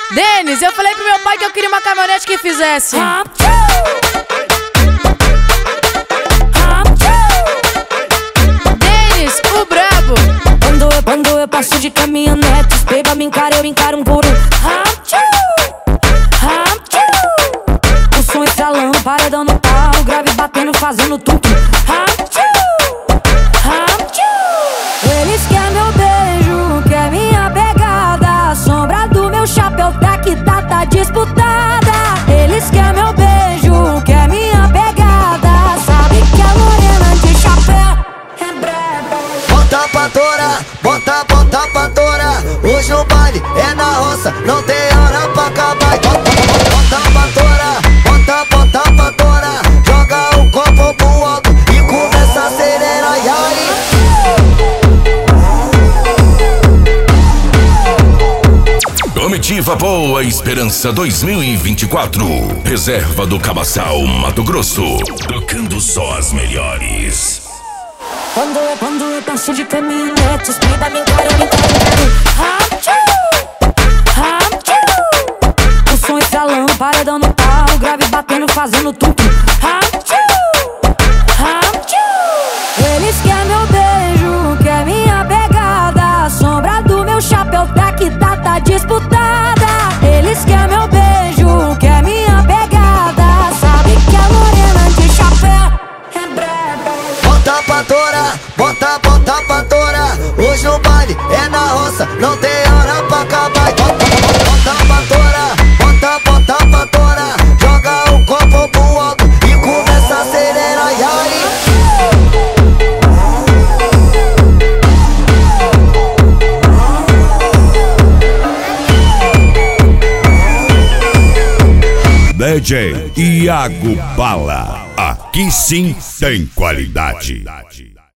Denis, eu falei pro meu pai que eu queria uma caminhonete que fizesse Denis, o brabo. Quando eu passo de caminhonete, os peba me encaram, eu encaro um por um. O som estralando, paredão no pau, grave batendo, fazendo tudo. Eles querem meu beijo, quer minha pegada. A sombra do meu chapéu tá que tá disputada. Eles querem meu beijo, quer minha pegada. Sabe que a morena de chapéu é braba. Bota pra torar, bota pra torar. Hoje no baile é na roça, não tem hora pra acabar. Bota pra torar, bota pra torar. Joga o copo pro alto e começa a acelerar. E aí? Comitiva Boa Esperança 2024. Reserva do Cabaçal, Mato Grosso. Tocando só as melhores. Quando eu passo de caminhonete, os peba me encaram, eu encaro. O som estralando, paredão no pau, grave batendo, fazendo tudo. Eles querem meu beijo, quer minha pegada. A sombra do meu chapéu tá que tá disputada. Eles querem meu beijo, quer minha pegada. Sabe que a morena de chapéu é braba. Bota pra torar, bota pra torar. Hoje no baile é na roça, não tem hora pra acabar. Bota pra torar, bota pra torar. Joga o copo pro alto e começa a acelerar. E aí? DJ Iago Bala, aqui sim tem qualidade.